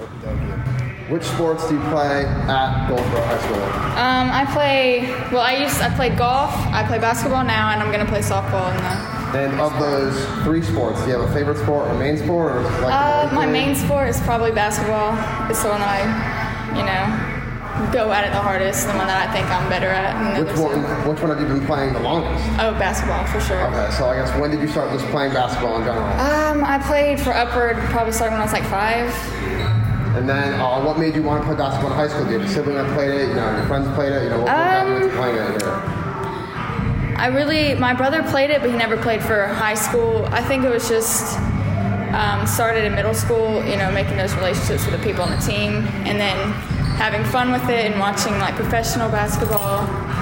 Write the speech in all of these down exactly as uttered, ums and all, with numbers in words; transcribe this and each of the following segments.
Which sports do you play at Goldsboro High School? Um, I play, well, I used, I played golf, I play basketball now, and I'm going to play softball in the... And of those three sports, do you have a favorite sport or main sport? Or like uh, my main sport is probably basketball. It's the one that I, you know, go at it the hardest, the one that I think I'm better at. Which one, which one have you been playing the longest? Oh, basketball, for sure. Okay, so I guess when did you start just playing basketball in general? Um, I played for Upward, probably started when I was like five. And then, uh, what made you want to play basketball in high school? Did you have a sibling that played it? You know, your friends played it? You know, what, what got you into playing it here? I really, my brother played it, but he never played for high school. I think it was just um, started in middle school, you know, making those relationships with the people on the team, and then having fun with it and watching like professional basketball,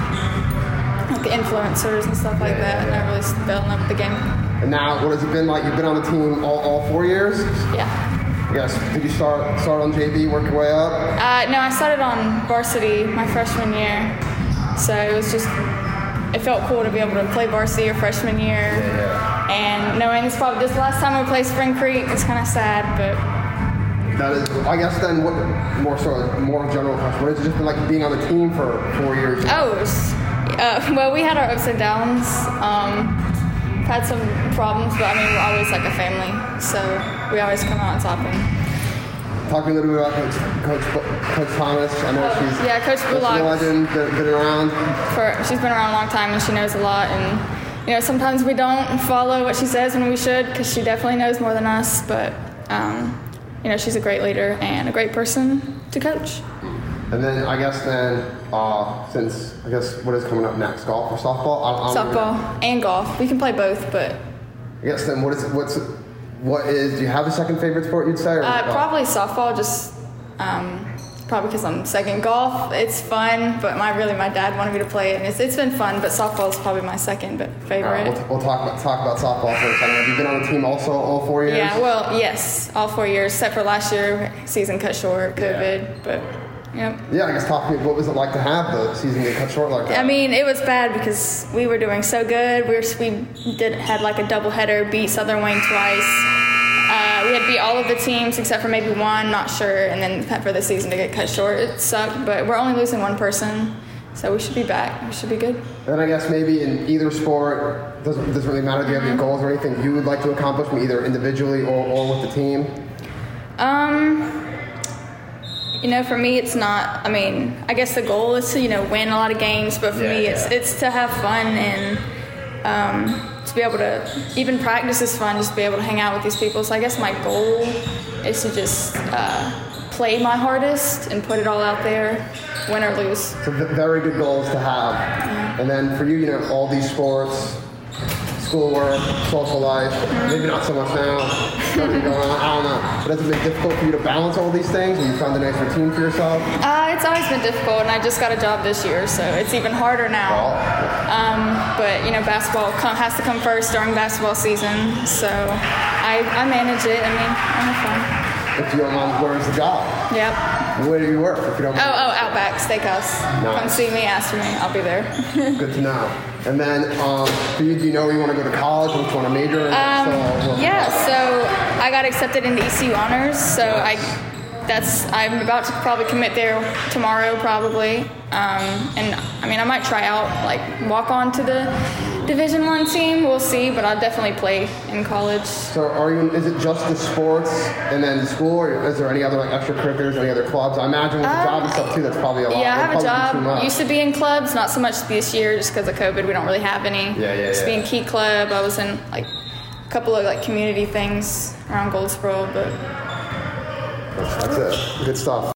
like the influencers and stuff like that, and I really fell in love with the game. And now, what has it been like? You've been on the team all, all four years? Yeah. Yes. Did you start start on J V, work your way up? Uh, no, I started on varsity my freshman year, so it was just, it felt cool to be able to play varsity your freshman year. Yeah, yeah. And knowing it's probably this last time we play Spring Creek, it's kind of sad, but. That is, I guess then, what more so, more general question, what has it just been like being on the team for four years? Oh, it was, uh, well, we had our ups and downs. Um, had some problems, but I mean, we're always like a family, so we always come out on top. And talk to me a little bit about Coach Coach, Coach Thomas. I know oh, she's yeah, Coach Bullock. Legend, been, been around. For she's been around a long time, and she knows a lot. And you know, sometimes we don't follow what she says when we should, because she definitely knows more than us. But um, you know, she's a great leader and a great person to coach. And then I guess then, uh, since I guess what is coming up next, golf or softball? I, I softball know. And golf. We can play both, but. I guess then, what is what's what is? Do you have a second favorite sport you'd say? Or uh, probably softball. Just um, probably because I'm second. Golf, it's fun, but my really my dad wanted me to play it, and it's it's been fun. But softball is probably my second but favorite. All right, we'll, we'll talk about talk about softball for a second. Have you been on the team also all four years? Yeah. Well, yes, all four years, except for last year, season cut short, COVID, yeah. but. Yep. Yeah, I guess talk to me. What was it like to have the season get cut short like that? I mean, it was bad because we were doing so good. We were, we did had like a doubleheader, beat Southern Wayne twice. Uh, we had beat all of the teams except for maybe one, not sure. And then for the season to get cut short, it sucked. But we're only losing one person, so we should be back. We should be good. And I guess maybe in either sport, doesn't doesn't really matter. Do you have any goals or anything you would like to accomplish, either individually or, or with the team? Um. You know, for me, it's not, I mean, I guess the goal is to, you know, win a lot of games, but for yeah, me, yeah. it's it's to have fun and um, to be able to, even practice is fun, just to be able to hang out with these people. So I guess my goal is to just uh, play my hardest and put it all out there, win or lose. So very good goals to have. Yeah. And then for you, you know, all these sports, schoolwork, social life, maybe not so much now, nothing going on, I don't know. But has it been difficult for you to balance all these things? Have you found a nice routine for yourself? Uh, it's always been difficult, and I just got a job this year, so it's even harder now. Oh. Um, but, you know, basketball come, has to come first during basketball season, so I, I manage it. I mean, I have fun. If you don't mind, where is the job? Yep. Where do you work, if you don't mind? Oh, oh, Outback Steakhouse. Nice. Come see me, ask for me, I'll be there. Good to know. And then, um, for you, do you know where you want to go to college? Which one to major in? Um, so, yeah, so I got accepted into E C U Honors, so I that's I'm about to probably commit there tomorrow, probably. Um, and I mean, I might try out, like, walk on to the Division One team. We'll see, but I'll definitely play in college. So, are you? Is it just the sports and then school, or is there any other like extracurriculars, any other clubs? I imagine with the um, job and stuff too, that's probably a lot. Yeah, I have a job. Used to to be in clubs, not so much this year, just because of COVID. We don't really have any. Yeah, yeah, Used to yeah. be in Key Club. I was in like a couple of like community things around Goldsboro, but. That's it. Good stuff.